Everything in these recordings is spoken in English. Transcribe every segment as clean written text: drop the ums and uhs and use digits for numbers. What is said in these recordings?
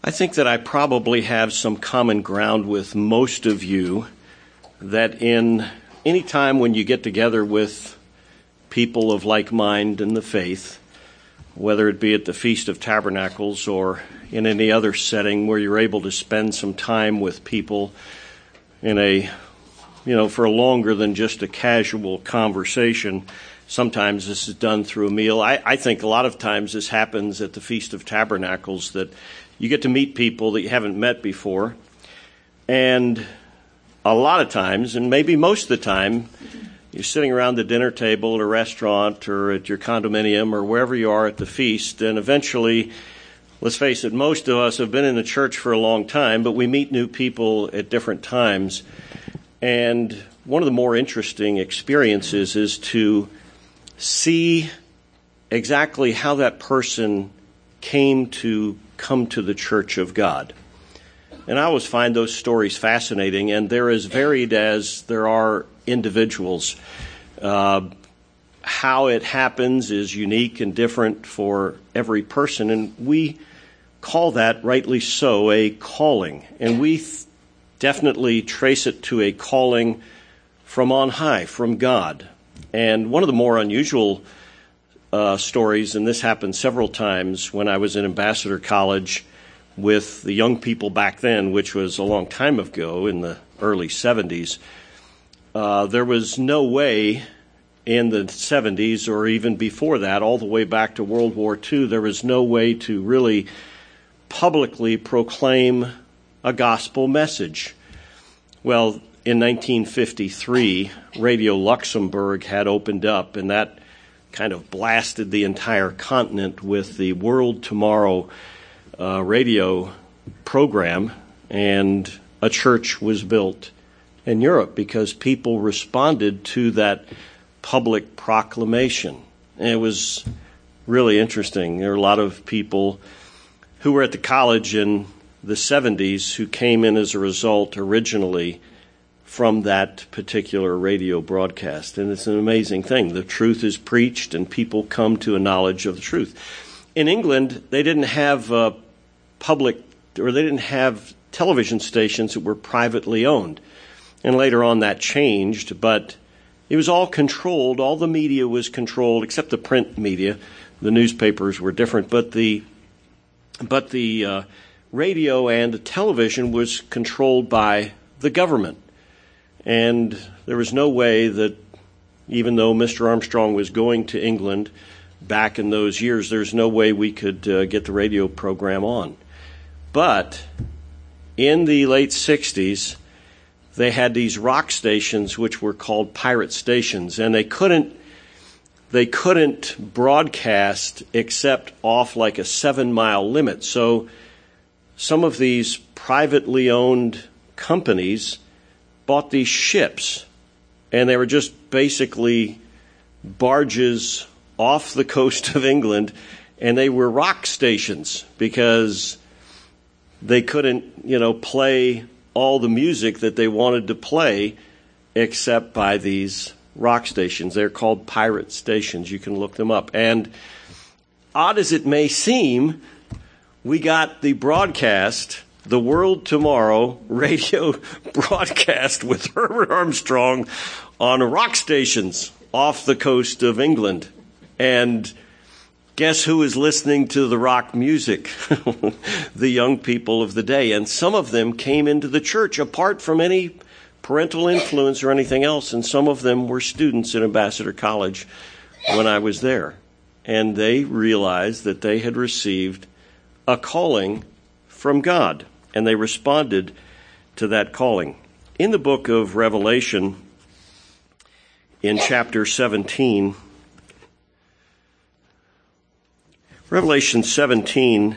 I think that I probably have some common ground with most of you, that in any time when you get together with people of like mind in the faith, whether it be at the Feast of Tabernacles or in any other setting where you're able to spend some time with people in for longer than just a casual conversation. Sometimes this is done through a meal. I think a lot of times this happens at the Feast of Tabernacles, that you get to meet people that you haven't met before. And a lot of times, and maybe most of the time, you're sitting around the dinner table at a restaurant or at your condominium or wherever you are at the feast, and eventually, let's face it, most of us have been in the church for a long time, but we meet new people at different times. And one of the more interesting experiences is to see exactly how that person came to come to the church of God. And I always find those stories fascinating, and they're as varied as there are individuals. How it happens is unique and different for every person, and we call that, rightly so, a calling. And we definitely trace it to a calling from on high, from God. And one of the more unusual stories, and this happened several times when I was in Ambassador College with the young people back then, which was a long time ago in the early 70s. There was no way in the 70s or even before that, all the way back to World War II, there was no way to really publicly proclaim a gospel message. Well, in 1953, Radio Luxembourg had opened up, and that kind of blasted the entire continent with the World Tomorrow radio program, and a church was built in Europe because people responded to that public proclamation. And it was really interesting. There were a lot of people who were at the college in the 70s who came in as a result originally from that particular radio broadcast. And it's an amazing thing. The truth is preached and people come to a knowledge of the truth. In England, they didn't have they didn't have television stations that were privately owned. And later on that changed, but it was all controlled. All the media was controlled, except the print media. The newspapers were different, but the radio and the television was controlled by the government. And there was no way that, even though Mr. Armstrong was going to England back in those years, there's no way we could get the radio program on. But in the late 60s, they had these rock stations which were called pirate stations, and they couldn't broadcast except off like a 7-mile limit. So some of these privately owned companies bought these ships, and they were just basically barges off the coast of England, and they were rock stations because they couldn't, play all the music that they wanted to play except by these rock stations. They're called pirate stations. You can look them up. And odd as it may seem, we got the broadcast, the World Tomorrow radio broadcast with Herbert Armstrong on rock stations off the coast of England. And guess who is listening to the rock music? The young people of the day. And some of them came into the church apart from any parental influence or anything else. And some of them were students at Ambassador College when I was there. And they realized that they had received a calling from God. And they responded to that calling. In the book of Revelation, in chapter 17, Revelation 17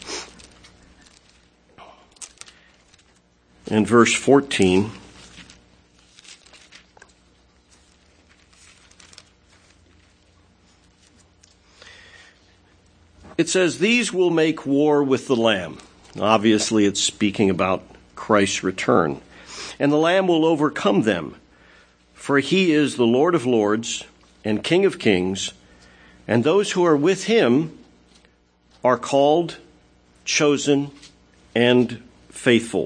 and verse 14. It says, "These will make war with the Lamb." Obviously, it's speaking about Christ's return. "And the Lamb will overcome them, for he is the Lord of lords and King of kings, and those who are with him are called, chosen, and faithful.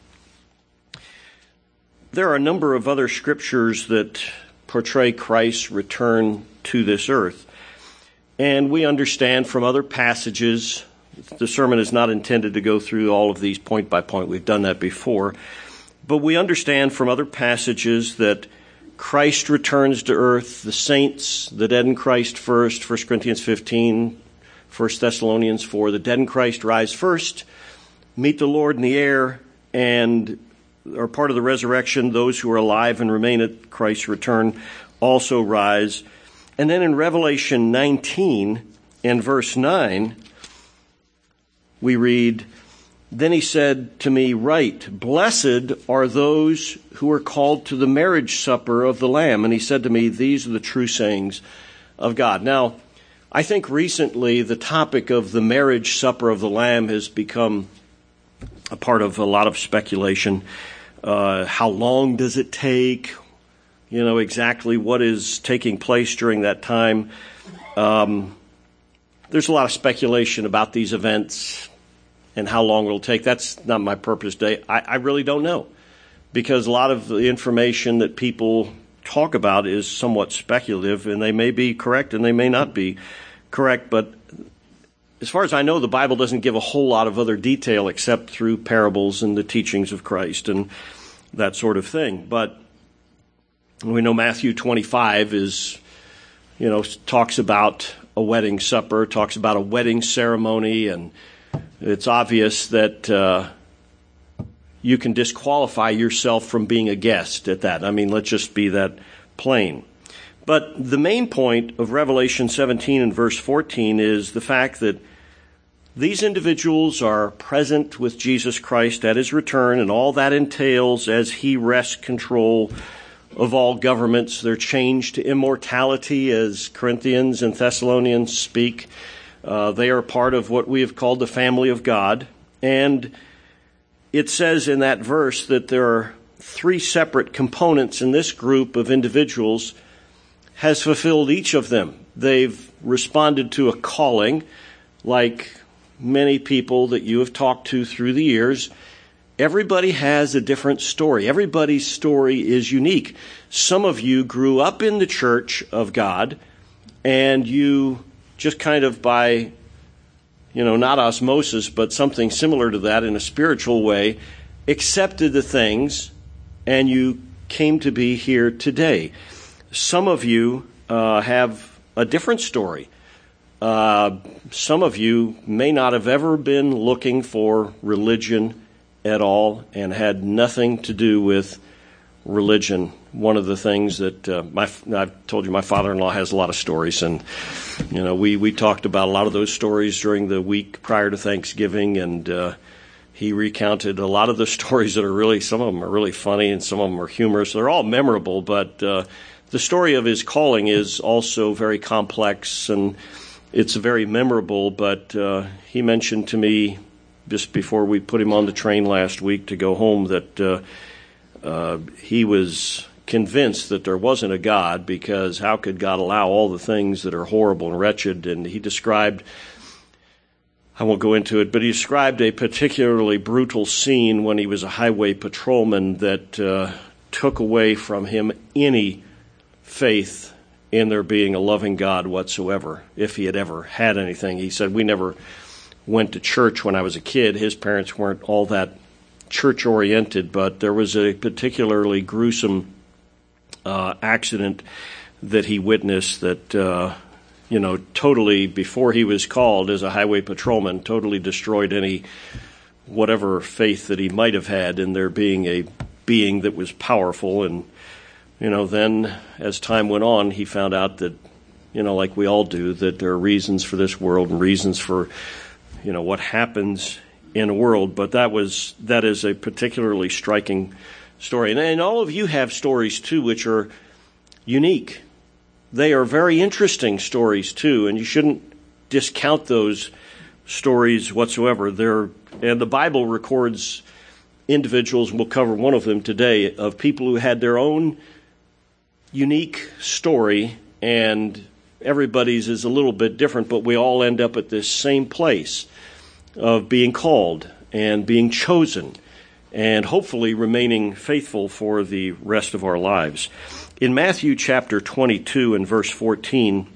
There are a number of other scriptures that portray Christ's return to this earth. And we understand from other passages, the sermon is not intended to go through all of these point by point. We've done that before. But we understand from other passages that Christ returns to earth, the saints, the dead in Christ first, 1 Corinthians 15, 1 Thessalonians 4, the dead in Christ rise first, meet the Lord in the air, and are part of the resurrection. Those who are alive and remain at Christ's return also rise. And then in Revelation 19 and verse 9, we read, "Then he said to me, Write, blessed are those who are called to the marriage supper of the Lamb. And he said to me, These are the true sayings of God." Now, I think recently the topic of the marriage supper of the Lamb has become a part of a lot of speculation. How long does it take? Exactly what is taking place during that time. There's a lot of speculation about these events and how long it'll take. That's not my purpose today. I really don't know, because a lot of the information that people talk about is somewhat speculative, and they may be correct and they may not be correct. But as far as I know, the Bible doesn't give a whole lot of other detail except through parables and the teachings of Christ and that sort of thing. But we know Matthew 25 talks about a wedding supper, talks about a wedding ceremony, and it's obvious that you can disqualify yourself from being a guest at that. I mean, let's just be that plain. But the main point of Revelation 17 and verse 14 is the fact that these individuals are present with Jesus Christ at his return, and all that entails as he wrests control of all governments. They're changed to immortality, as Corinthians and Thessalonians speak. They are part of what we have called the family of God. And it says in that verse that there are three separate components, and this group of individuals has fulfilled each of them. They've responded to a calling, like many people that you have talked to through the years. Everybody has a different story. Everybody's story is unique. Some of you grew up in the church of God, and you just kind of by, not osmosis, but something similar to that in a spiritual way, accepted the things, and you came to be here today. Some of you have a different story. Some of you may not have ever been looking for religion at all and had nothing to do with religion. One of the things that I've told you, my father-in-law has a lot of stories, and we talked about a lot of those stories during the week prior to Thanksgiving, and he recounted a lot of the stories that are really, some of them are really funny and some of them are humorous. They're all memorable, but the story of his calling is also very complex, and it's very memorable. But he mentioned to me just before we put him on the train last week to go home that he was convinced that there wasn't a God, because how could God allow all the things that are horrible and wretched? And he described, I won't go into it, but he described a particularly brutal scene when he was a highway patrolman that took away from him any faith in there being a loving God whatsoever, if he had ever had anything. He said, we never went to church when I was a kid. His parents weren't all that church-oriented, but there was a particularly gruesome accident that he witnessed that, totally, before he was called as a highway patrolman, totally destroyed any whatever faith that he might have had in there being a being that was powerful. And, then as time went on, he found out that, like we all do, that there are reasons for this world and reasons for what happens in a world. But that is a particularly striking story. And all of you have stories, too, which are unique. They are very interesting stories, too, and you shouldn't discount those stories whatsoever. And the Bible records individuals, and we'll cover one of them today, of people who had their own unique story, and everybody's is a little bit different, but we all end up at this same place of being called. and being chosen and hopefully remaining faithful for the rest of our lives. In Matthew chapter 22 and verse 14,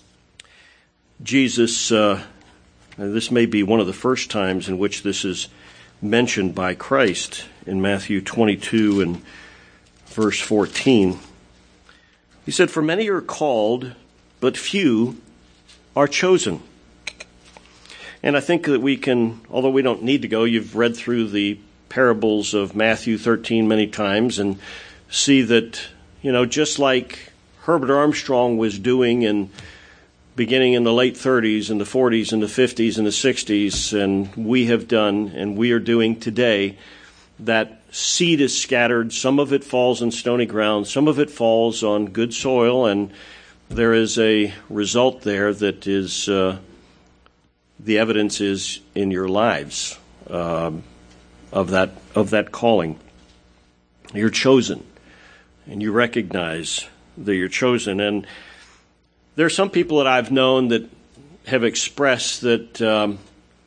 Jesus, this may be one of the first times in which this is mentioned by Christ, in Matthew 22 and verse 14. He said, "For many are called, but few are chosen." And I think that we can, although we don't need to go, you've read through the parables of Matthew 13 many times and see that, just like Herbert Armstrong was doing beginning in the late 30s and the 40s and the 50s and the 60s, and we have done and we are doing today, that seed is scattered. Some of it falls in stony ground. Some of it falls on good soil, and there is a result there that is, the evidence is in your lives of that calling. You're chosen, and you recognize that you're chosen. And there are some people that I've known that have expressed that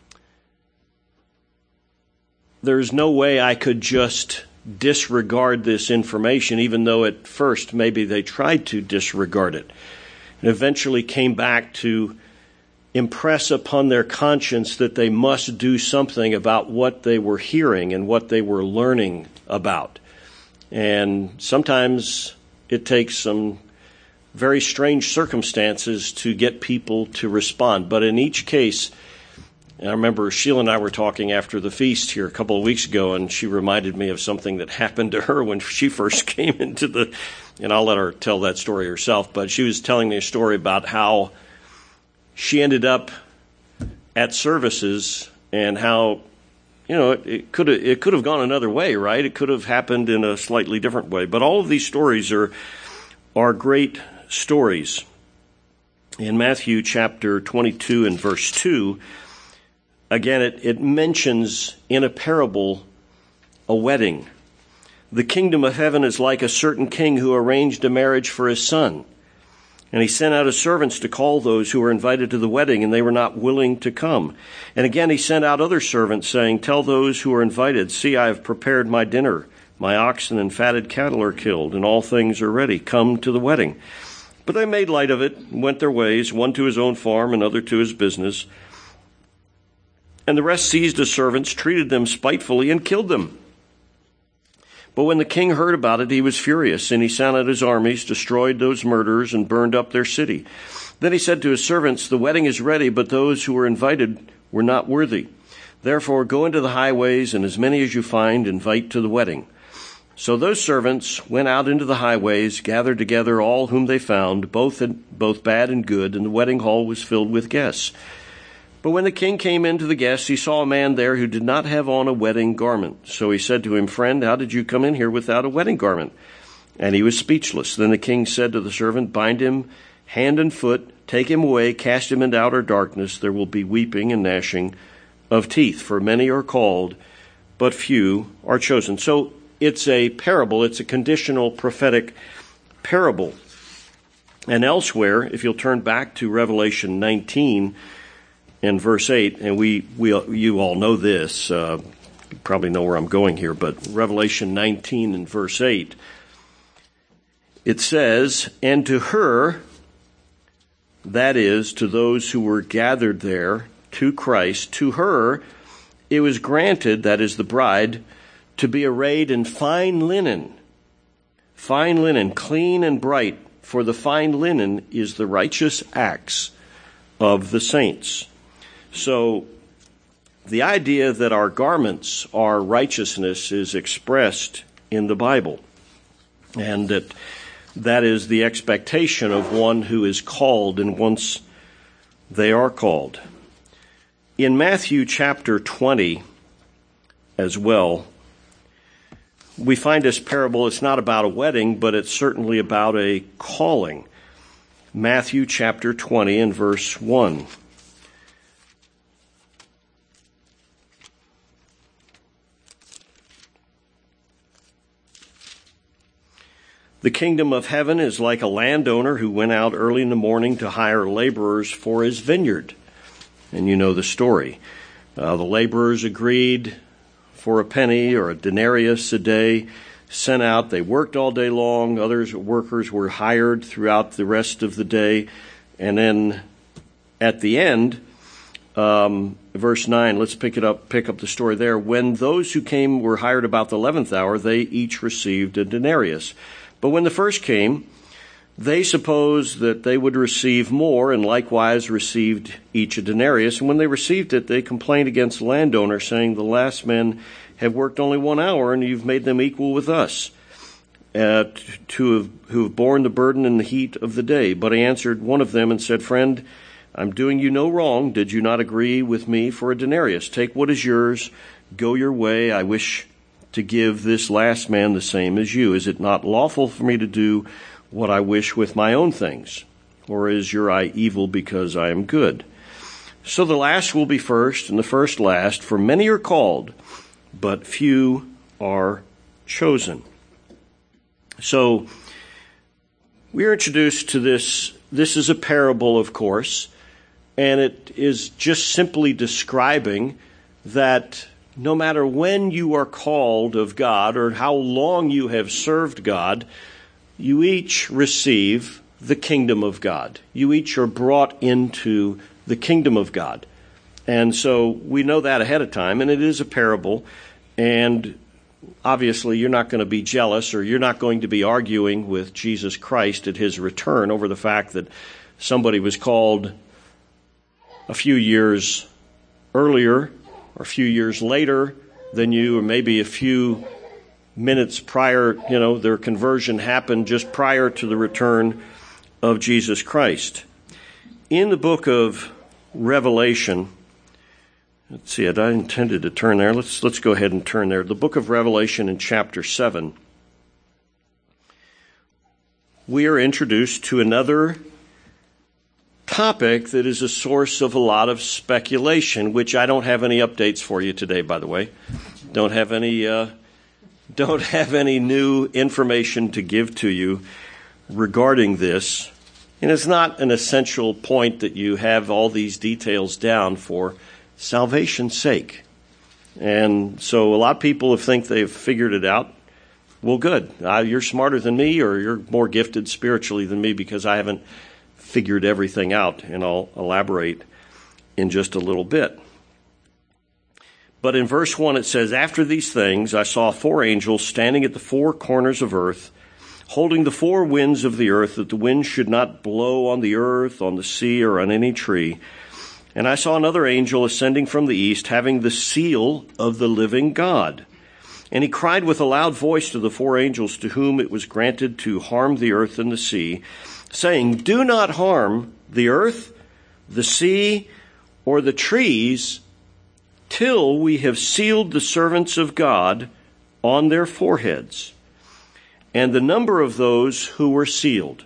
there's no way I could just disregard this information, even though at first maybe they tried to disregard it, and eventually came back to impress upon their conscience that they must do something about what they were hearing and what they were learning about. And sometimes it takes some very strange circumstances to get people to respond. But in each case, I remember Sheila and I were talking after the feast here a couple of weeks ago, and she reminded me of something that happened to her when she first came into and I'll let her tell that story herself, but she was telling me a story about how she ended up at services and how, it could have gone another way, right? It could have happened in a slightly different way. But all of these stories are great stories. In Matthew chapter 22 and verse 2, again, it mentions in a parable a wedding. "The kingdom of heaven is like a certain king who arranged a marriage for his son. And he sent out his servants to call those who were invited to the wedding, and they were not willing to come. And again he sent out other servants, saying, 'Tell those who are invited, see, I have prepared my dinner. My oxen and fatted cattle are killed, and all things are ready. Come to the wedding.' But they made light of it, and went their ways, one to his own farm, another to his business. And the rest seized his servants, treated them spitefully, and killed them. But when the king heard about it, he was furious, and he sent out his armies, destroyed those murderers, and burned up their city. Then he said to his servants, 'The wedding is ready, but those who were invited were not worthy. Therefore go into the highways, and as many as you find, invite to the wedding.' So those servants went out into the highways, gathered together all whom they found, both bad and good, and the wedding hall was filled with guests. But when the king came in to the guests, he saw a man there who did not have on a wedding garment. So he said to him, 'Friend, how did you come in here without a wedding garment?' And he was speechless. Then the king said to the servant, 'Bind him hand and foot, take him away, cast him into outer darkness. There will be weeping and gnashing of teeth, for many are called, but few are chosen.'" So it's a parable. It's a conditional prophetic parable. And elsewhere, if you'll turn back to Revelation 19 and verse 8, and you all know this, you probably know where I'm going here, but Revelation 19 and verse 8, it says, "And to her," that is, to those who were gathered there to Christ, "to her it was granted," that is the bride, "to be arrayed in fine linen, clean and bright, for the fine linen is the righteous acts of the saints." So the idea that our garments are righteousness is expressed in the Bible, and that is the expectation of one who is called, and once they are called. In Matthew chapter 20 as well, we find this parable. It's not about a wedding, but it's certainly about a calling. Matthew chapter 20 and verse 1. "The kingdom of heaven is like a landowner who went out early in the morning to hire laborers for his vineyard." And you know the story. The laborers agreed for a penny or a denarius a day, sent out. They worked all day long. Workers were hired throughout the rest of the day. And then at the end, verse 9, let's pick up the story there. When those who came were hired about the 11th hour, they each received a denarius. But when the first came, they supposed that they would receive more, and likewise received each a denarius. And when they received it, they complained against the landowner, saying, the last men have worked only 1 hour, and you've made them equal with us, who have borne the burden and the heat of the day. But he answered one of them and said, friend, I'm doing you no wrong. Did you not agree with me for a denarius? Take what is yours, go your way. I wish to give this last man the same as you. Is it not lawful for me to do what I wish with my own things? Or is your eye evil because I am good? So the last will be first, and the first last. For many are called, but few are chosen. So we are introduced to this. This is a parable, of course, and it is just simply describing that no matter when you are called of God or how long you have served God, you each receive the kingdom of God. You each are brought into the kingdom of God. And so we know that ahead of time, and it is a parable. And obviously you're not going to be jealous, or you're not going to be arguing with Jesus Christ at his return over the fact that somebody was called a few years earlier or a few years later than you, or maybe a few minutes prior, their conversion happened just prior to the return of Jesus Christ. In the book of Revelation, let's see, I intended to turn there. Let's go ahead and turn there. The book of Revelation in chapter 7, we are introduced to another topic that is a source of a lot of speculation, which I don't have any updates for you today, by the way. Don't have any new information to give to you regarding this. And it's not an essential point that you have all these details down for salvation's sake. And so a lot of people think they've figured it out. Well, good. You're smarter than me, or you're more gifted spiritually than me, because I haven't figured everything out, and I'll elaborate in just a little bit. But in verse 1 it says, after these things I saw 4 angels standing at the 4 corners of earth, holding the 4 winds of the earth, that the wind should not blow on the earth, on the sea, or on any tree. And I saw another angel ascending from the east, having the seal of the living God. And he cried with a loud voice to the 4 angels to whom it was granted to harm the earth and the sea, saying, do not harm the earth, the sea, or the trees, till we have sealed the servants of God on their foreheads. And the number of those who were sealed,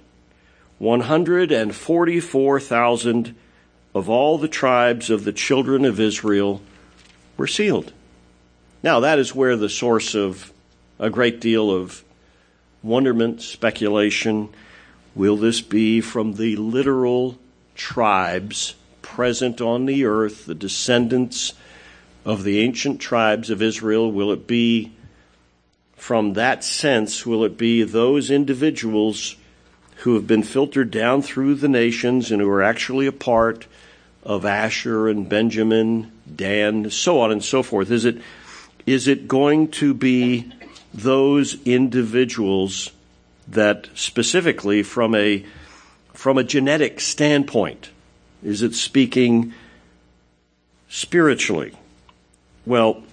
144,000 of all the tribes of the children of Israel were sealed. Now that is where the source of a great deal of wonderment, speculation. Will this be from the literal tribes present on the earth, the descendants of the ancient tribes of Israel? Will it be from that sense? Will it be those individuals who have been filtered down through the nations and who are actually a part of Asher and Benjamin, Dan, so on and so forth? Is it going to be those individuals that specifically from a genetic standpoint? Is it speaking spiritually? Well,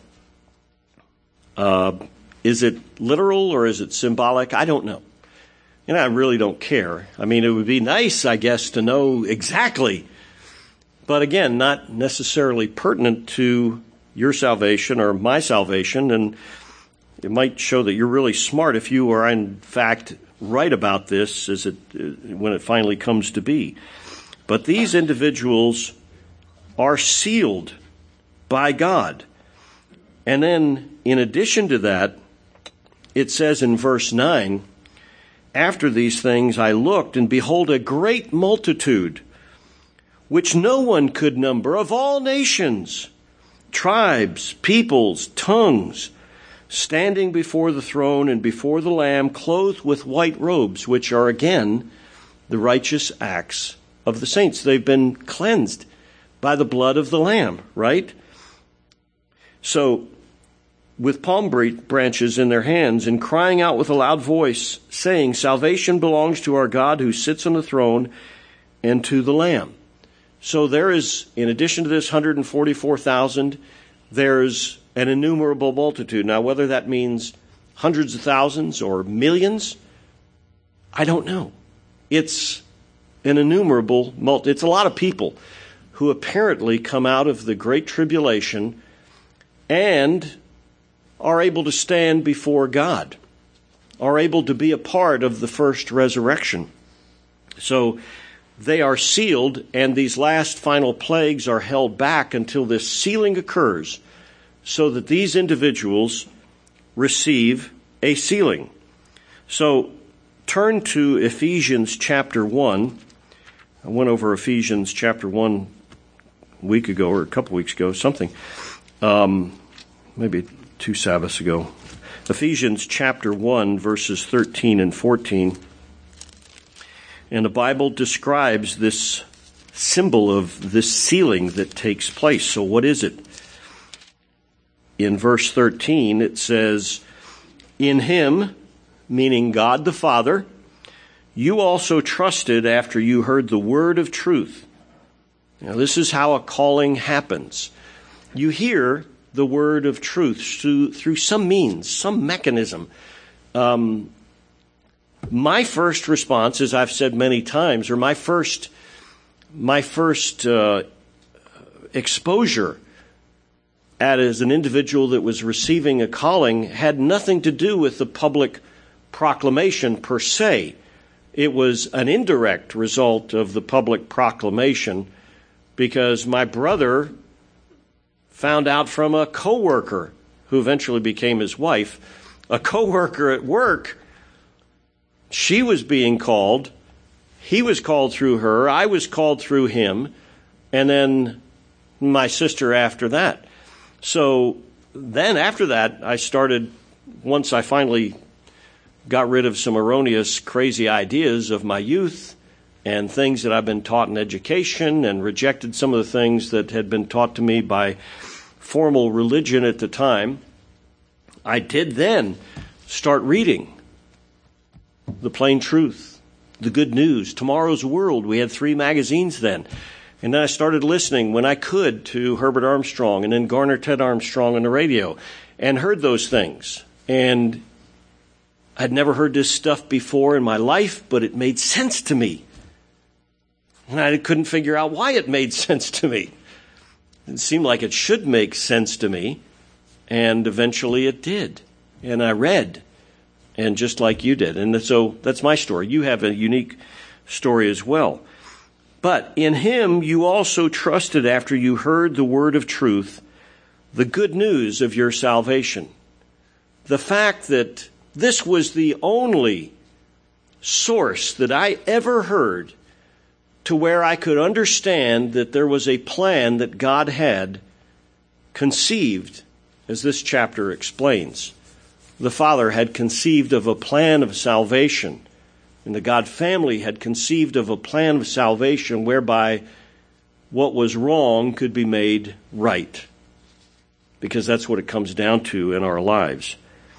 is it literal or is it symbolic? I don't know. And I really don't care. I mean, it would be nice, I guess, to know exactly. But again, not necessarily pertinent to your salvation or my salvation. And it might show that you're really smart if you are, in fact, right about this when it finally comes to be. But these individuals are sealed by God. And then, in addition to that, it says in verse 9, after these things I looked, and behold, a great multitude, which no one could number, of all nations tribes, peoples, tongues, standing before the throne and before the Lamb, clothed with white robes, which are again the righteous acts of the saints. They've been cleansed by the blood of the Lamb, right? So, with palm branches in their hands and crying out with a loud voice, saying, "Salvation belongs to our God who sits on the throne and to the Lamb." So there is, in addition to this 144,000, there's an innumerable multitude. Now, whether that means hundreds of thousands or millions, I don't know. It's an innumerable multitude. It's a lot of people who apparently come out of the Great Tribulation and are able to stand before God, are able to be a part of the first resurrection. So they are sealed, and these last final plagues are held back until this sealing occurs, so that these individuals receive a sealing. So turn to Ephesians chapter 1. I went over Ephesians chapter 1 a week ago, or a couple weeks ago, something. Maybe 2 Sabbaths ago. Ephesians chapter 1, verses 13 and 14. And the Bible describes this symbol of this sealing that takes place. So what is it? In verse 13, it says, "In him," meaning God the Father, "you also trusted after you heard the word of truth." Now, this is how a calling happens. You hear the word of truth through some means, some mechanism. My first response, as I've said many times, or my first exposure as an individual that was receiving a calling had nothing to do with the public proclamation per se. It was an indirect result of the public proclamation, because my brother found out from a coworker who eventually became his wife, a coworker at work. She was being called. He was called through her. I was called through him. And then my sister after that. So then after that, I started, once I finally got rid of some erroneous, crazy ideas of my youth and things that I've been taught in education, and rejected some of the things that had been taught to me by formal religion at the time, I did then start reading the Plain Truth, the Good News, Tomorrow's World. We had 3 magazines then. And then I started listening when I could to Herbert Armstrong, and then Garner Ted Armstrong on the radio, and heard those things. And I'd never heard this stuff before in my life, but it made sense to me. And I couldn't figure out why it made sense to me. It seemed like it should make sense to me, and eventually it did. And I read, and just like you did. And so that's my story. You have a unique story as well. But in him you also trusted after you heard the word of truth, the good news of your salvation. The fact that this was the only source that I ever heard to where I could understand that there was a plan that God had conceived, as this chapter explains. The Father had conceived of a plan of salvation, and the God family had conceived of a plan of salvation whereby what was wrong could be made right, because that's what it comes down to in our lives.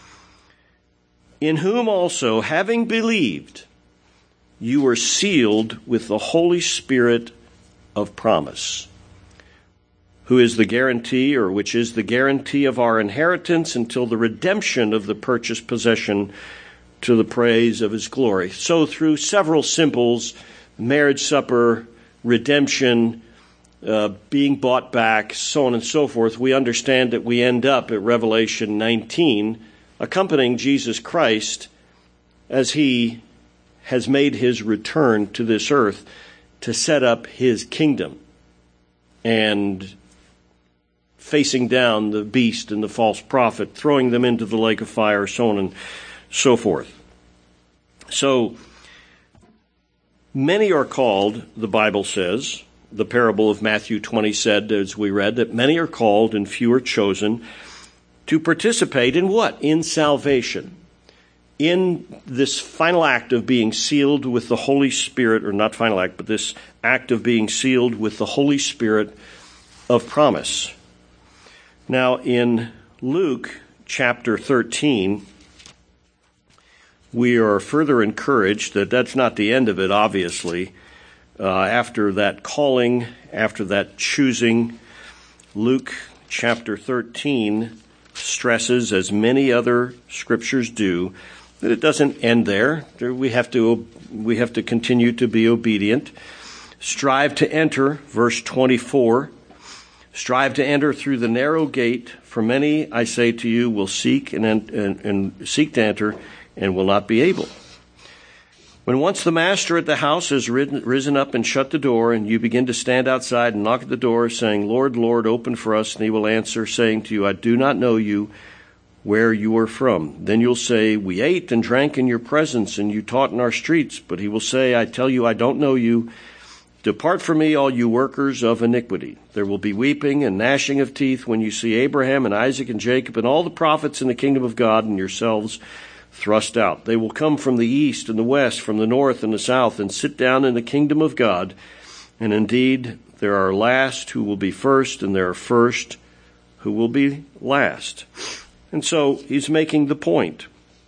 In whom also, having believed, you were sealed with the Holy Spirit of promise, who is the guarantee, or which is the guarantee of our inheritance until the redemption of the purchased possession to the praise of his glory. So through several symbols, marriage supper, redemption, being bought back, so on and so forth, we understand that we end up at Revelation 19, accompanying Jesus Christ as he has made his return to this earth to set up his kingdom, and facing down the beast and the false prophet, throwing them into the lake of fire, so on and so forth. So, many are called, the Bible says, the parable of Matthew 20 said, as we read, that many are called and few are chosen to participate in what? In salvation. In this final act of being sealed with the Holy Spirit, or not final act, but this act of being sealed with the Holy Spirit of promise. Now, in Luke chapter 13, we are further encouraged that that's not the end of it, obviously. After that calling, after that choosing, Luke chapter 13 stresses, as many other scriptures do, that it doesn't end there. We have to continue to be obedient. Strive to enter, verse 24. Strive to enter through the narrow gate, for many, I say to you, will seek and seek to enter and will not be able. When once the master at the house has risen up and shut the door, and you begin to stand outside and knock at the door, saying, Lord, Lord, open for us, and he will answer, saying to you, I do not know you, where you are from. Then you'll say, we ate and drank in your presence, and you taught in our streets. But he will say, I tell you, I don't know you. Depart from me, all you workers of iniquity. There will be weeping and gnashing of teeth when you see Abraham and Isaac and Jacob and all the prophets in the kingdom of God, and yourselves thrust out. They will come from the east and the west, from the north and the south, and sit down in the kingdom of God. And indeed, there are last who will be first, and there are first who will be last. And so he's making the point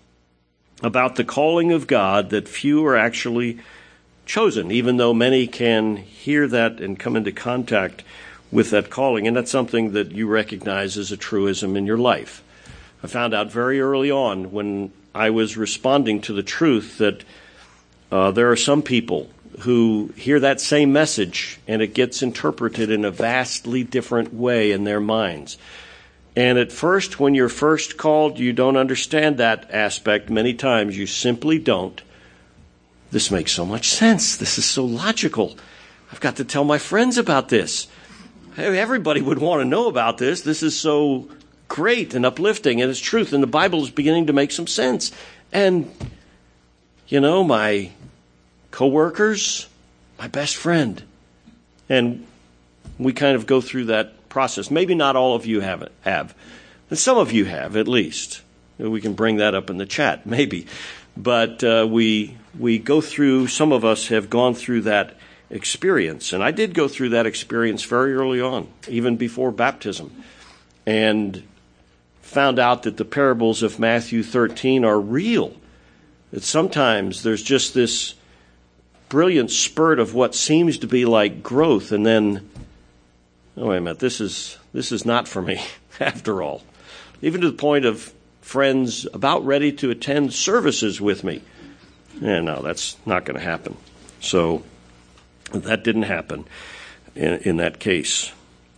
about the calling of God, that few are actually chosen, even though many can hear that and come into contact with that calling. And that's something that you recognize as a truism in your life. I found out very early on, when I was responding to the truth, that there are some people who hear that same message and it gets interpreted in a vastly different way in their minds. And at first, when you're first called, you don't understand that aspect. Many times you simply don't. This makes so much sense. This is so logical. I've got to tell my friends about this. Everybody would want to know about this. This is so great and uplifting, and it's truth, and the Bible is beginning to make some sense. And, my coworkers, my best friend. And we kind of go through that process. Maybe not all of you have, but some of you have, at least. We can bring that up in the chat, maybe. But we go through, some of us have gone through that experience. And I did go through that experience very early on, even before baptism, and found out that the parables of Matthew 13 are real. That sometimes there's just this brilliant spurt of what seems to be like growth, and then, oh, wait a minute, this is not for me, after all. Even to the point of friends about ready to attend services with me. No, that's not going to happen. So that didn't happen in that case.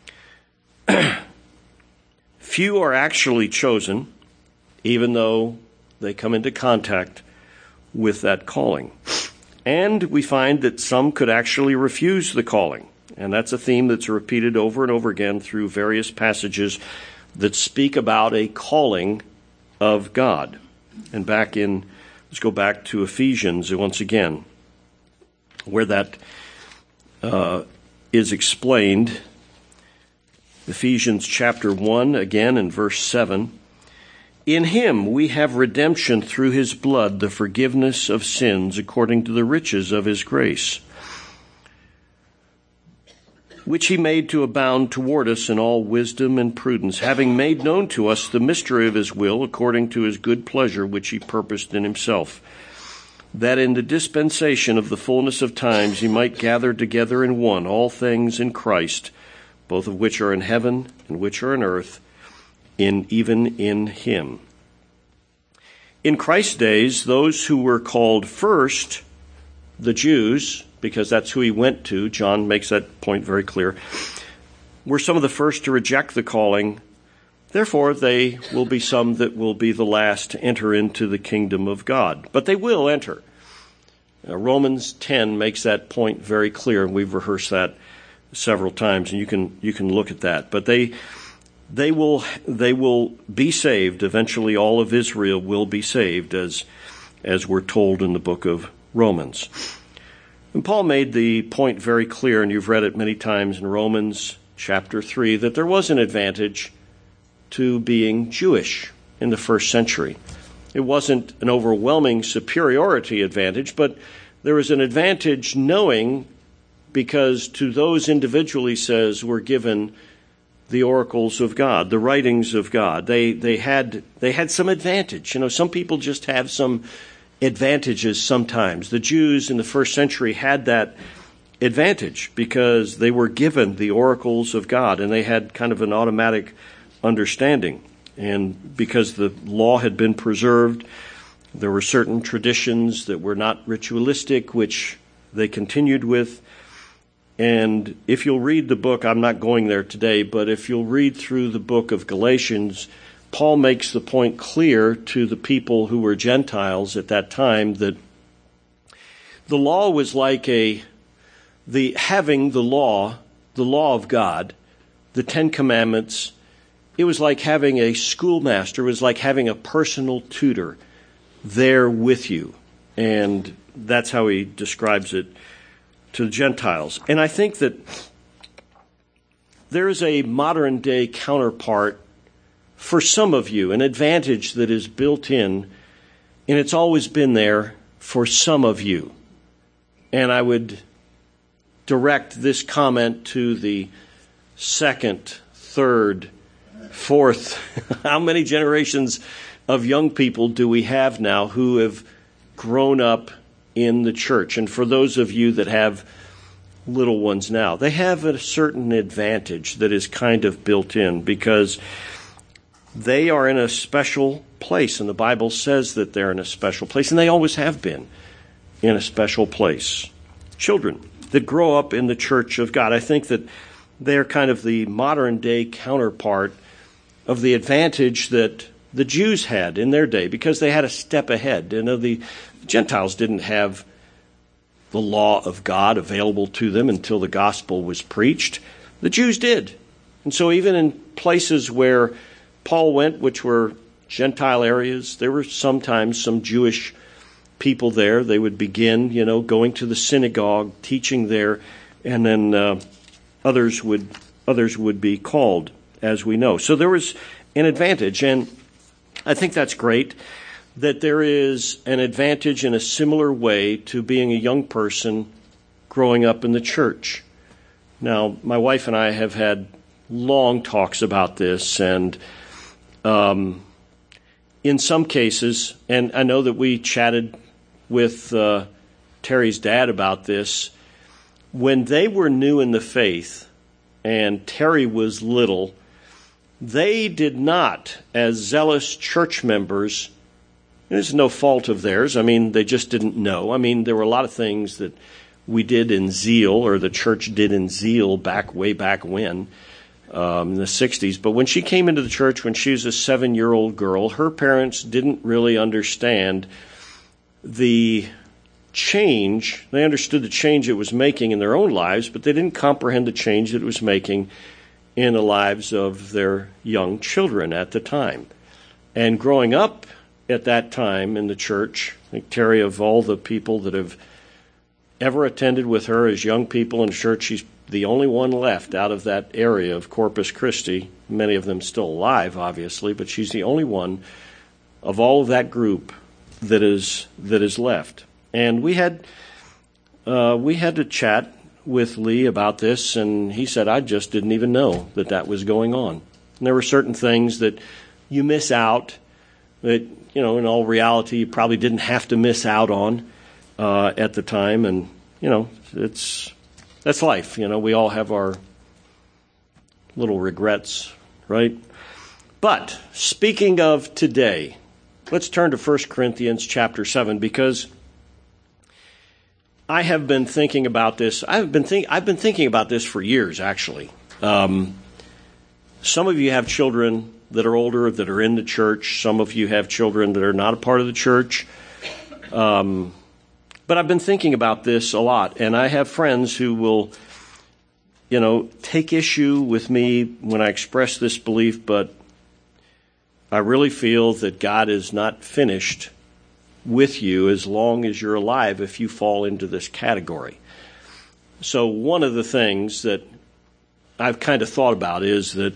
Few are actually chosen, even though they come into contact with that calling. And we find that some could actually refuse the calling. And that's a theme that's repeated over and over again through various passages that speak about a calling of God. And let's go back to Ephesians once again, where that is explained. Ephesians chapter 1, again in verse 7. In him we have redemption through his blood, the forgiveness of sins, according to the riches of his grace, which he made to abound toward us in all wisdom and prudence, having made known to us the mystery of his will, according to his good pleasure, which he purposed in himself, that in the dispensation of the fullness of times he might gather together in one all things in Christ, both of which are in heaven and which are in earth, even in him. In Christ's days, those who were called first, the Jews, because that's who he went to, John makes that point very clear, were some of the first to reject the calling. Therefore, they will be some that will be the last to enter into the kingdom of God. But they will enter. Romans 10 makes that point very clear, and we've rehearsed that several times, and you can look at that. But they will be saved. Eventually, all of Israel will be saved, as we're told in the book of Romans. And Paul made the point very clear, and you've read it many times in Romans chapter 3, that there was an advantage to being Jewish in the first century. It wasn't an overwhelming superiority advantage, but there was an advantage knowing, because to those individually, says, were given the oracles of God, the writings of God. They had some advantage. Some people just have some advantages sometimes. The Jews in the first century had that advantage because they were given the oracles of God, and they had kind of an automatic understanding. And because the law had been preserved, there were certain traditions that were not ritualistic, which they continued with. And if you'll read the book, I'm not going there today, but if you'll read through the book of Galatians, Paul makes the point clear to the people who were Gentiles at that time that the law was like having the law of God, the Ten Commandments. It was like having a schoolmaster. It was like having a personal tutor there with you. And that's how he describes it to the Gentiles. And I think that there is a modern day counterpart for some of you, an advantage that is built in, and it's always been there for some of you. And I would direct this comment to the second, third, fourth. How many generations of young people do we have now who have grown up in the church? And for those of you that have little ones now, they have a certain advantage that is kind of built in because they are in a special place, and the Bible says that they're in a special place, and they always have been in a special place. Children that grow up in the church of God, I think that they're kind of the modern day counterpart of the advantage that the Jews had in their day because they had a step ahead. The Gentiles didn't have the law of God available to them until the gospel was preached. The Jews did. And so even in places where Paul went, which were Gentile areas, there were sometimes some Jewish people there. They would begin, going to the synagogue, teaching there, and then others would be called, as we know. So there was an advantage, and I think that's great that there is an advantage in a similar way to being a young person growing up in the church. Now, my wife and I have had long talks about this, and in some cases, and I know that we chatted with Terry's dad about this, when they were new in the faith and Terry was little, they did not, as zealous church members, and this is no fault of theirs, they just didn't know. There were a lot of things that we did in zeal, or the church did in zeal way back when, in the 60s. But when she came into the church when she was a 7-year-old girl, her parents didn't really understand the change. They understood the change it was making in their own lives, but they didn't comprehend the change that it was making in the lives of their young children at the time. And growing up at that time in the church, I think Terry, of all the people that have ever attended with her as young people in church, she's the only one left out of that area of Corpus Christi. Many of them still alive, obviously, but she's the only one of all of that group that is left. And we had to chat with Lee about this, and he said, I just didn't even know that was going on. And there were certain things that you miss out that, in all reality, you probably didn't have to miss out on at the time. And, that's life. We all have our little regrets, right? But speaking of today, let's turn to 1 Corinthians chapter 7, because I have been thinking about this. I've been thinking about this for years, actually. Some of you have children that are older that are in the church. Some of you have children that are not a part of the church. But I've been thinking about this a lot, and I have friends who will, take issue with me when I express this belief, but I really feel that God is not finished with you as long as you're alive if you fall into this category. So one of the things that I've kind of thought about is that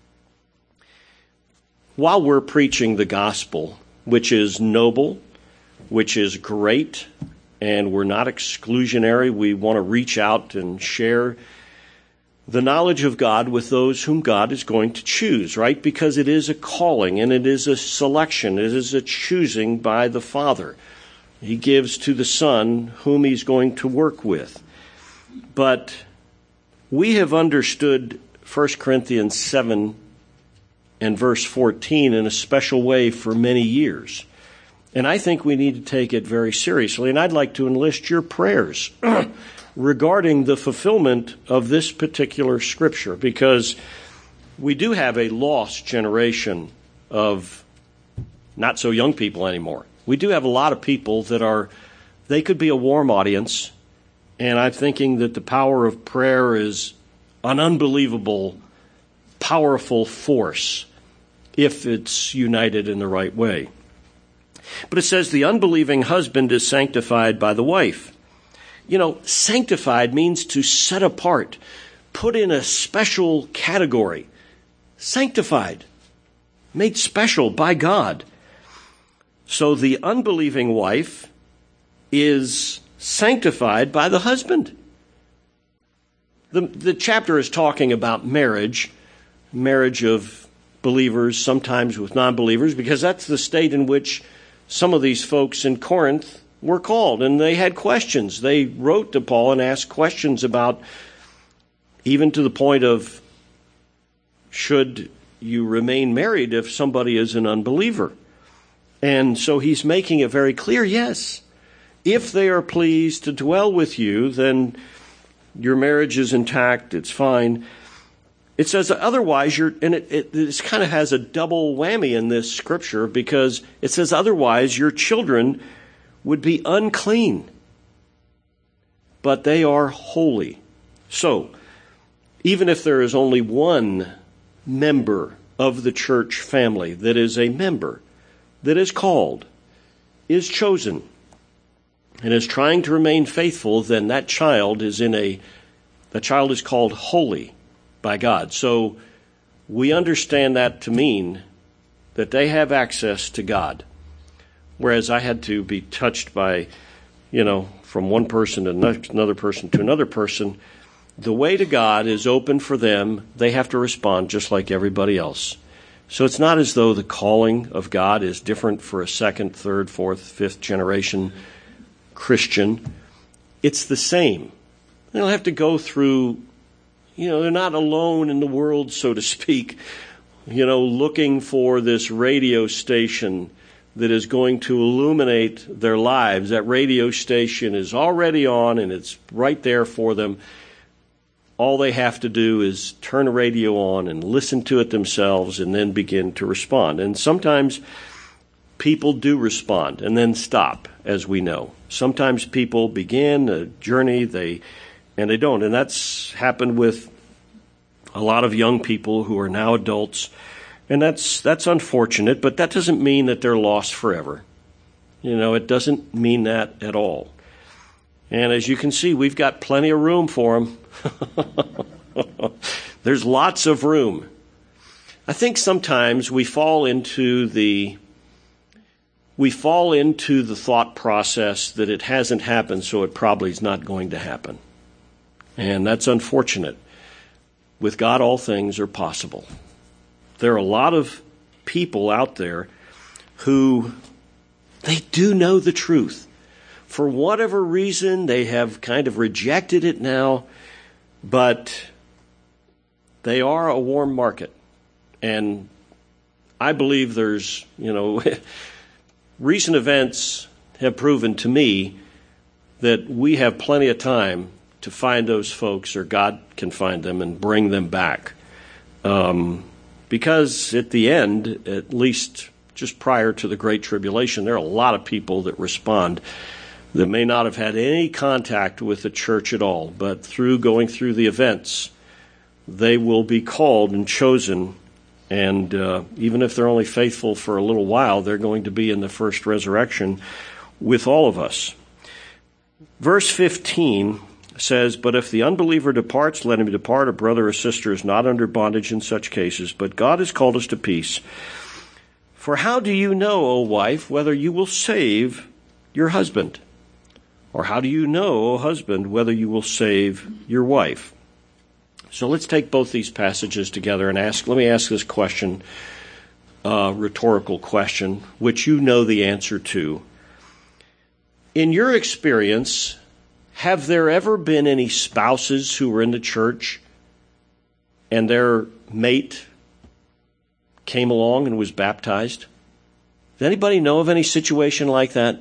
while we're preaching the gospel, which is noble, which is great, and we're not exclusionary, we want to reach out and share the knowledge of God with those whom God is going to choose, right? Because it is a calling and it is a selection. It is a choosing by the Father. He gives to the Son whom he's going to work with. But we have understood 1 Corinthians 7 and verse 14 in a special way for many years. And I think we need to take it very seriously. And I'd like to enlist your prayers regarding the fulfillment of this particular scripture, because we do have a lost generation of not so young people anymore. We do have a lot of people that they could be a warm audience, and I'm thinking that the power of prayer is an unbelievable, powerful force if it's united in the right way. But it says the unbelieving husband is sanctified by the wife. You know, sanctified means to set apart, put in a special category. Sanctified, made special by God. So the unbelieving wife is sanctified by the husband. The chapter is talking about marriage of believers, sometimes with non-believers, because that's the state in which some of these folks in Corinth were called, and they had questions. They wrote to Paul and asked questions about, even to the point of, should you remain married if somebody is an unbeliever? And so he's making it very clear, yes, if they are pleased to dwell with you, then your marriage is intact, it's fine. It says otherwise, it kind of has a double whammy in this scripture, because it says otherwise your children would be unclean, but they are holy. So, even if there is only one member of the church family that is a member, that is called, is chosen, and is trying to remain faithful, then that child is called holy by God. So we understand that to mean that they have access to God. Whereas I had to be touched by, from one person to another person to another person. The way to God is open for them. They have to respond just like everybody else. So it's not as though the calling of God is different for a second, third, fourth, fifth generation Christian. It's the same. They don't have to go through, they're not alone in the world, so to speak, looking for this radio station that is going to illuminate their lives. That radio station is already on and it's right there for them. All they have to do is turn the radio on and listen to it themselves and then begin to respond. And sometimes people do respond and then stop, as we know. Sometimes people begin a journey, and they don't. And that's happened with a lot of young people who are now adults. And that's unfortunate, but that doesn't mean that they're lost forever. It doesn't mean that at all. And as you can see, we've got plenty of room for them. There's lots of room. I think sometimes we fall into the thought process that it hasn't happened, so it probably is not going to happen. And that's unfortunate. With God, all things are possible. There are a lot of people out there who, they do know the truth. For whatever reason, they have kind of rejected it now, but they are a warm market. And I believe there's, recent events have proven to me that we have plenty of time to find those folks, or God can find them and bring them back. Because at the end, at least just prior to the Great Tribulation, there are a lot of people that respond that may not have had any contact with the church at all, but through going through the events, they will be called and chosen, and even if they're only faithful for a little while, they're going to be in the first resurrection with all of us. Verse 15 says, "But if the unbeliever departs, let him depart. A brother or sister is not under bondage in such cases, but God has called us to peace. For how do you know, O wife, whether you will save your husband? Or how do you know, O husband, whether you will save your wife?" So let's take both these passages together and let me ask this question, rhetorical question, which you know the answer to. In your experience, have there ever been any spouses who were in the church and their mate came along and was baptized? Does anybody know of any situation like that?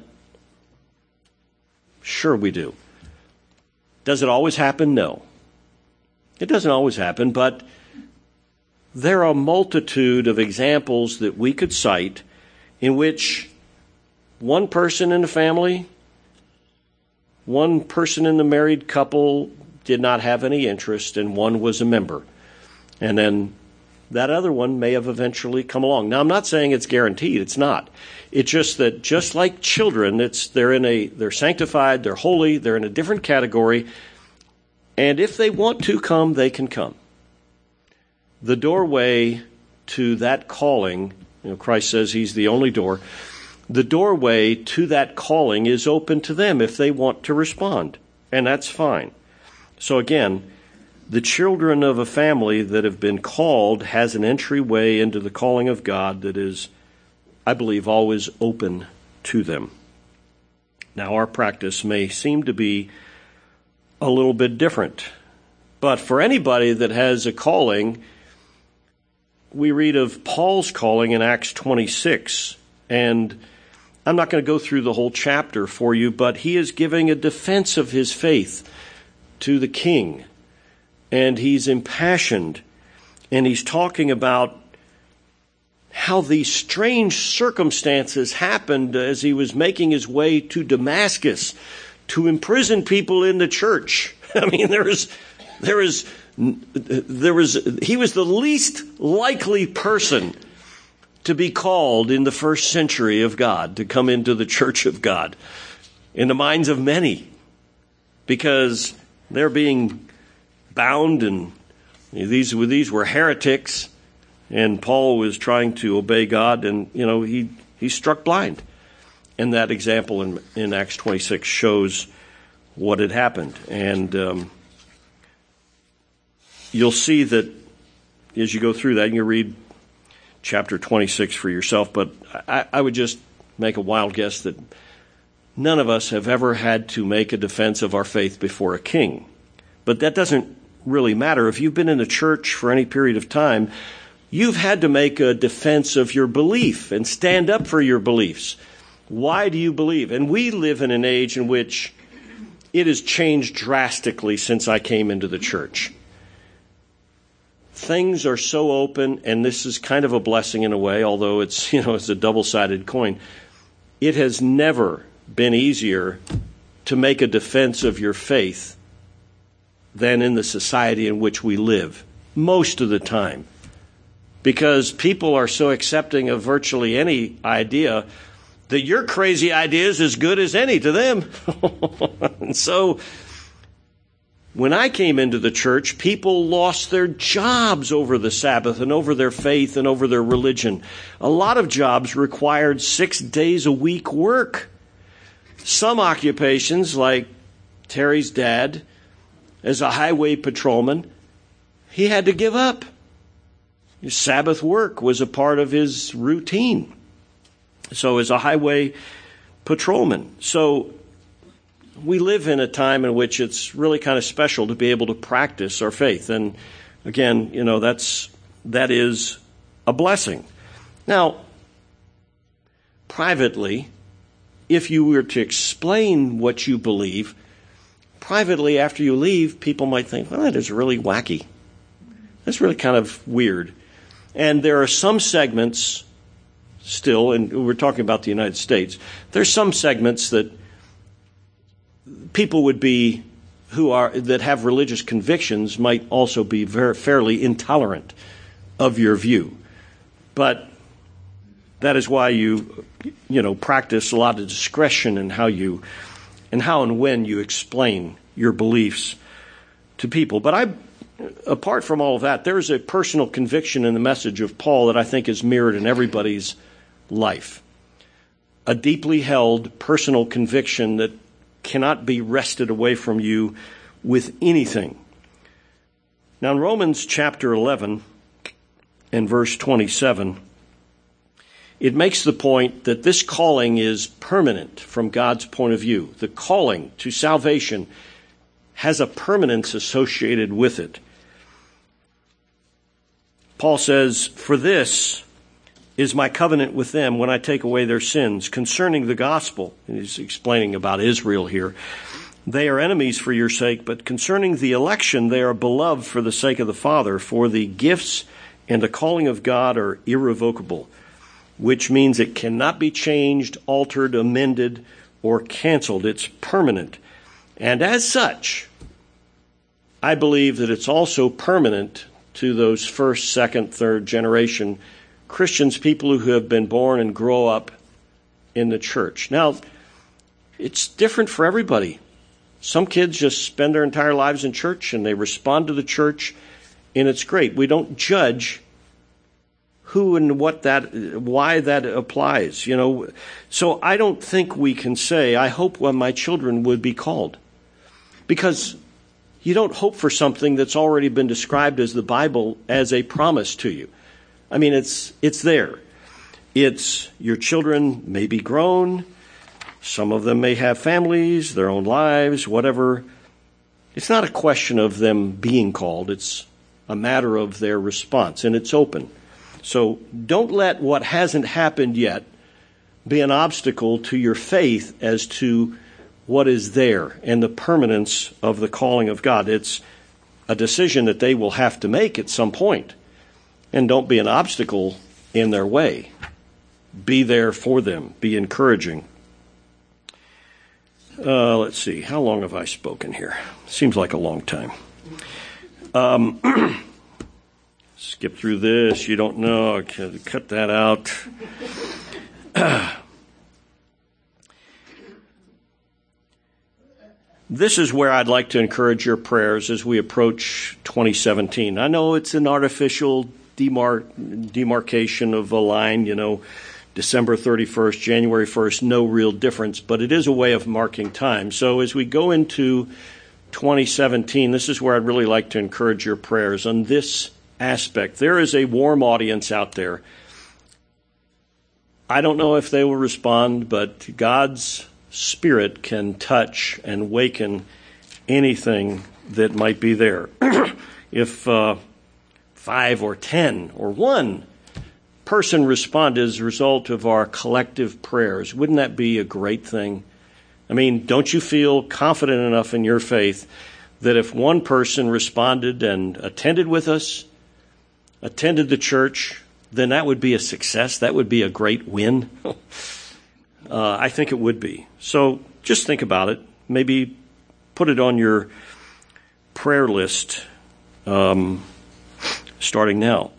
Sure we do. Does it always happen? No. It doesn't always happen, but there are a multitude of examples that we could cite in which one person in the family, one person in the married couple did not have any interest, and one was a member. And then that other one may have eventually come along. Now, I'm not saying it's guaranteed. It's not. It's just that just like children, they're sanctified, they're holy, they're in a different category, and if they want to come, they can come. The doorway to that calling, Christ says he's the only door. The doorway to that calling is open to them if they want to respond, and that's fine. So again, the children of a family that have been called has an entryway into the calling of God that is, I believe, always open to them. Now, our practice may seem to be a little bit different, but for anybody that has a calling, we read of Paul's calling in Acts 26, and I'm not going to go through the whole chapter for you, but he is giving a defense of his faith to the king. And he's impassioned. And he's talking about how these strange circumstances happened as he was making his way to Damascus to imprison people in the church. I mean, he was the least likely person to be called in the first century of God, to come into the church of God, in the minds of many, because they're being bound, and these were heretics, and Paul was trying to obey God, and he struck blind. And that example in Acts 26 shows what had happened. And you'll see that as you go through that, you read chapter 26 for yourself, but I would just make a wild guess that none of us have ever had to make a defense of our faith before a king. But that doesn't really matter. If you've been in the church for any period of time, you've had to make a defense of your belief and stand up for your beliefs. Why do you believe? And we live in an age in which it has changed drastically since I came into the church. Things are so open, and this is kind of a blessing in a way, although it's a double-sided coin. It has never been easier to make a defense of your faith than in the society in which we live, most of the time. Because people are so accepting of virtually any idea that your crazy idea is as good as any to them. And so when I came into the church, people lost their jobs over the Sabbath and over their faith and over their religion. A lot of jobs required 6 days a week work. Some occupations, like Terry's dad, as a highway patrolman, he had to give up. His Sabbath work was a part of his routine. So as a highway patrolman. So we live in a time in which it's really kind of special to be able to practice our faith. And again, that is a blessing. Now, privately, if you were to explain what you believe, privately after you leave, people might think, well, that is really wacky. That's really kind of weird. And there are some segments still, and we're talking about the United States, there's some segments that people that have religious convictions might also be fairly intolerant of your view. But that is why you practice a lot of discretion in how and when you explain your beliefs to people. But apart from all of that, there's a personal conviction in the message of Paul that I think is mirrored in everybody's life. A deeply held personal conviction that cannot be wrested away from you with anything. Now in Romans chapter 11 and verse 27, it makes the point that this calling is permanent from God's point of view. The calling to salvation has a permanence associated with it. Paul says, "For this is my covenant with them when I take away their sins concerning the gospel." And he's explaining about Israel here. "They are enemies for your sake, but concerning the election, they are beloved for the sake of the Father. For the gifts and the calling of God are irrevocable," which means it cannot be changed, altered, amended, or canceled. It's permanent. And as such, I believe that it's also permanent to those first, second, third generation Christians, people who have been born and grow up in the church. Now, it's different for everybody. Some kids just spend their entire lives in church and they respond to the church, and it's great. We don't judge who and why that applies, So I don't think we can say, I hope when my children would be called. Because you don't hope for something that's already been described as the Bible as a promise to you. I mean, it's there. It's your children may be grown. Some of them may have families, their own lives, whatever. It's not a question of them being called. It's a matter of their response, and it's open. So don't let what hasn't happened yet be an obstacle to your faith as to what is there and the permanence of the calling of God. It's a decision that they will have to make at some point. And don't be an obstacle in their way. Be there for them. Be encouraging. Let's see. How long have I spoken here? Seems like a long time. Skip through this. You don't know. Cut that out. This is where I'd like to encourage your prayers as we approach 2017. I know it's an artificial demarcation of a line, December 31st, January 1st, no real difference, but it is a way of marking time. So as we go into 2017, this is where I'd really like to encourage your prayers on this aspect. There is a warm audience out there. I don't know if they will respond, but God's Spirit can touch and waken anything that might be there. If 5 or 10 or 1 person respond as a result of our collective prayers, wouldn't that be a great thing? I mean, don't you feel confident enough in your faith that if one person responded and attended with us, attended the church, then that would be a success? That would be a great win? I think it would be. So just think about it. Maybe put it on your prayer list starting now.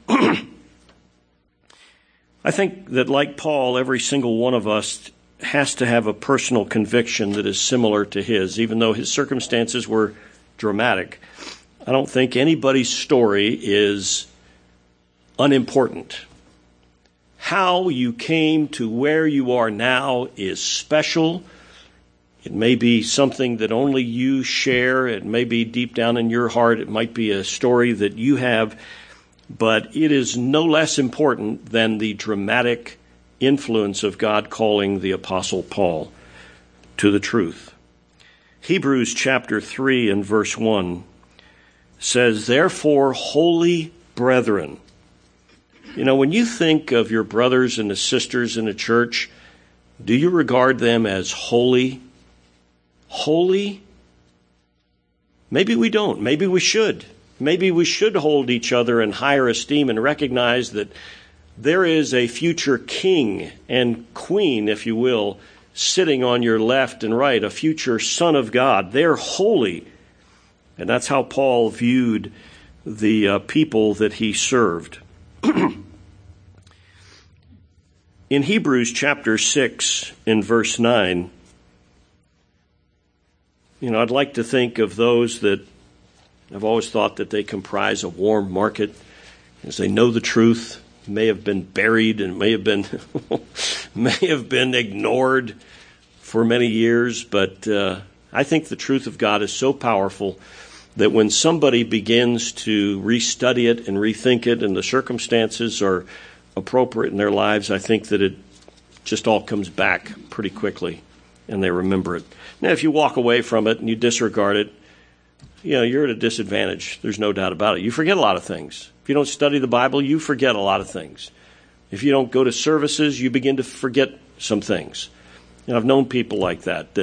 I think that like Paul, every single one of us has to have a personal conviction that is similar to his, even though his circumstances were dramatic. I don't think anybody's story is unimportant. How you came to where you are now is special. It may be something that only you share. It may be deep down in your heart. It might be a story that you have. But it is no less important than the dramatic influence of God calling the Apostle Paul to the truth. Hebrews chapter 3 and verse 1 says, "Therefore, holy brethren." When you think of your brothers and the sisters in the church, do you regard them as holy? Holy? Maybe we don't. Maybe we should. Maybe we should hold each other in higher esteem and recognize that there is a future king and queen, if you will, sitting on your left and right, a future son of God. They're holy. And that's how Paul viewed the people that he served. In Hebrews chapter 6, in verse 9, I'd like to think of those that I've always thought that they comprise a warm market, as they know the truth, may have been buried and may have been ignored for many years, but I think the truth of God is so powerful that when somebody begins to restudy it and rethink it and the circumstances are appropriate in their lives, I think that it just all comes back pretty quickly and they remember it. Now, if you walk away from it and you disregard it, you're at a disadvantage. There's no doubt about it. You forget a lot of things. If you don't study the Bible, you forget a lot of things. If you don't go to services, you begin to forget some things. I've known people like that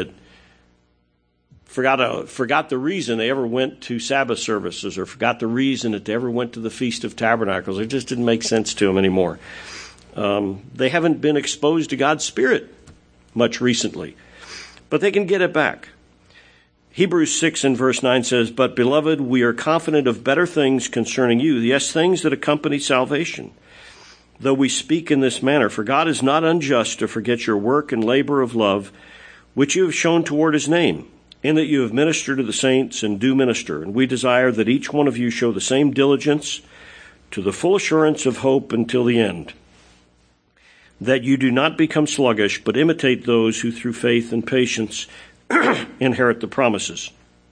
forgot the reason they ever went to Sabbath services or forgot the reason that they ever went to the Feast of Tabernacles. It just didn't make sense to them anymore. They haven't been exposed to God's Spirit much recently, but they can get it back. Hebrews 6 and verse 9 says, "But, beloved, we are confident of better things concerning you, yes, things that accompany salvation, though we speak in this manner. For God is not unjust to forget your work and labor of love, which you have shown toward his name, in that you have ministered to the saints and do minister. And we desire that each one of you show the same diligence to the full assurance of hope until the end, that you do not become sluggish, but imitate those who through faith and patience inherit the promises."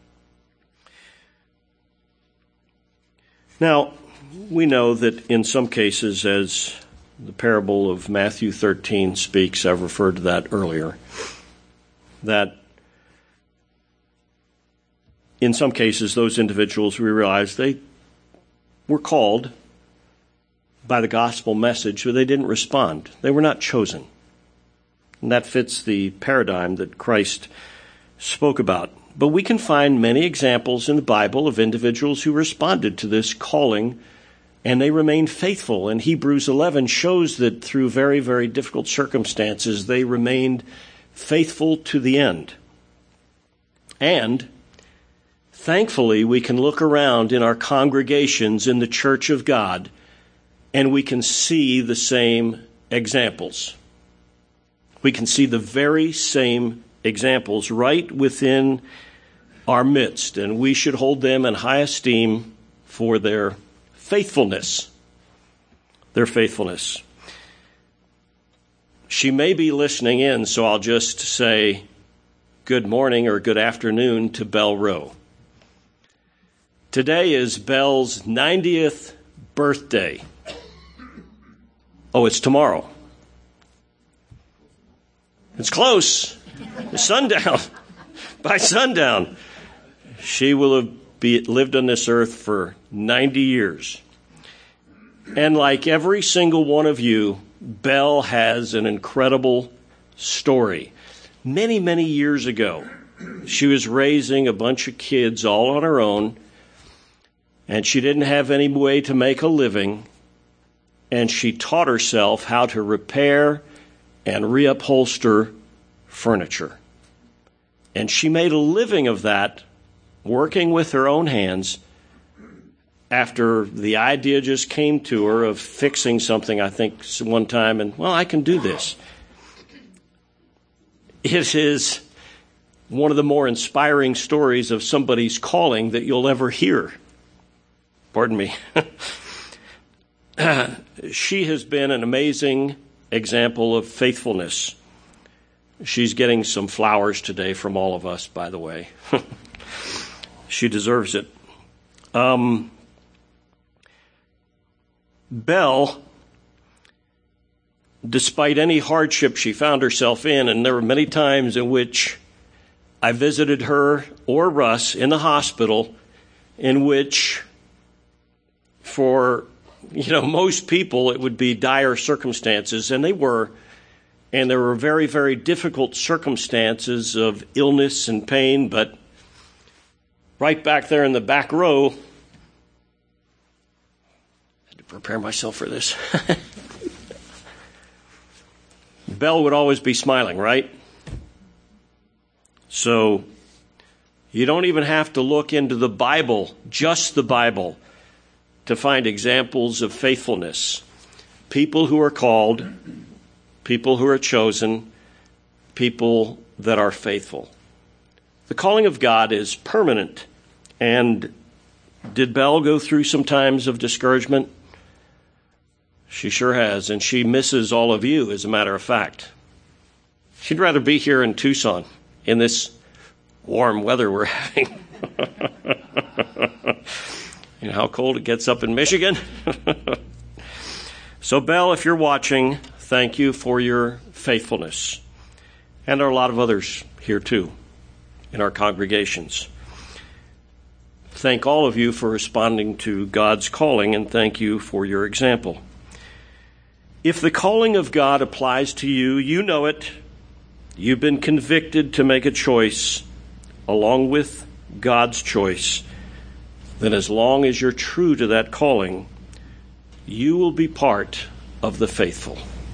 Now, we know that in some cases, as the parable of Matthew 13 speaks, I've referred to that earlier, that in some cases, those individuals, we realize they were called by the gospel message, but they didn't respond. They were not chosen. And that fits the paradigm that Christ spoke about. But we can find many examples in the Bible of individuals who responded to this calling and they remained faithful. And Hebrews 11 shows that through very, very difficult circumstances, they remained faithful to the end. And thankfully, we can look around in our congregations in the Church of God and we can see the same examples. We can see the very same examples right within our midst, and we should hold them in high esteem for their faithfulness. Their faithfulness. She may be listening in, so I'll just say good morning or good afternoon to Belle Rowe. Today is Belle's 90th birthday. Oh, it's tomorrow. It's close. Sundown. By sundown. She will have lived on this earth for 90 years. And like every single one of you, Belle has an incredible story. Many, many years ago, she was raising a bunch of kids all on her own, and she didn't have any way to make a living, and she taught herself how to repair and reupholster furniture. And she made a living of that, working with her own hands, after the idea just came to her of fixing something, I think, one time, and, well, I can do this. It is one of the more inspiring stories of somebody's calling that you'll ever hear. Pardon me. She has been an amazing example of faithfulness. She's getting some flowers today from all of us, by the way. She deserves it. Belle, despite any hardship she found herself in, and there were many times in which I visited her or Russ in the hospital, in which for most people it would be dire circumstances, and they were. And there were very, very difficult circumstances of illness and pain, but right back there in the back row, I had to prepare myself for this. Belle would always be smiling, right? So you don't even have to look into the Bible, just the Bible, to find examples of faithfulness. People who are called, people who are chosen, people that are faithful. The calling of God is permanent. And did Belle go through some times of discouragement? She sure has, and she misses all of you, as a matter of fact. She'd rather be here in Tucson in this warm weather we're having. You know how cold it gets up in Michigan? So, Belle, if you're watching, thank you for your faithfulness. And there are a lot of others here, too, in our congregations. Thank all of you for responding to God's calling, and thank you for your example. If the calling of God applies to you, you know it. You've been convicted to make a choice along with God's choice. Then as long as you're true to that calling, you will be part of the faithful.